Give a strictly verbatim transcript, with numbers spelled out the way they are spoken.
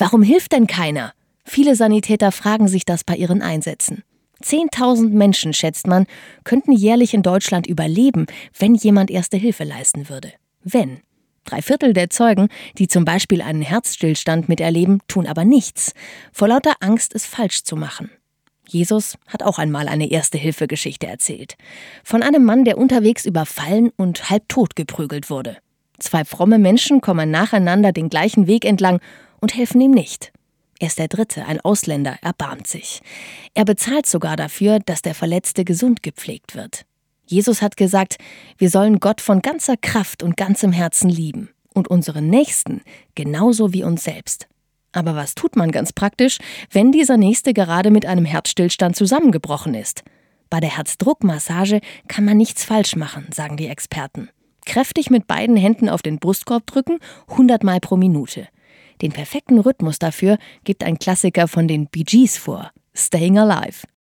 Warum hilft denn keiner? Viele Sanitäter fragen sich das bei ihren Einsätzen. Zehntausend Menschen, schätzt man, könnten jährlich in Deutschland überleben, wenn jemand Erste Hilfe leisten würde. Wenn. Drei Viertel der Zeugen, die zum Beispiel einen Herzstillstand miterleben, tun aber nichts, vor lauter Angst, es falsch zu machen. Jesus hat auch einmal eine Erste-Hilfe-Geschichte erzählt. Von einem Mann, der unterwegs überfallen und halbtot geprügelt wurde. Zwei fromme Menschen kommen nacheinander den gleichen Weg entlang und helfen ihm nicht. Erst der Dritte, ein Ausländer, erbarmt sich. Er bezahlt sogar dafür, dass der Verletzte gesund gepflegt wird. Jesus hat gesagt, wir sollen Gott von ganzer Kraft und ganzem Herzen lieben und unseren Nächsten genauso wie uns selbst. Aber was tut man ganz praktisch, wenn dieser Nächste gerade mit einem Herzstillstand zusammengebrochen ist? Bei der Herzdruckmassage kann man nichts falsch machen, sagen die Experten. Kräftig mit beiden Händen auf den Brustkorb drücken, hundert Mal pro Minute. Den perfekten Rhythmus dafür gibt ein Klassiker von den Bee Gees vor, Staying Alive.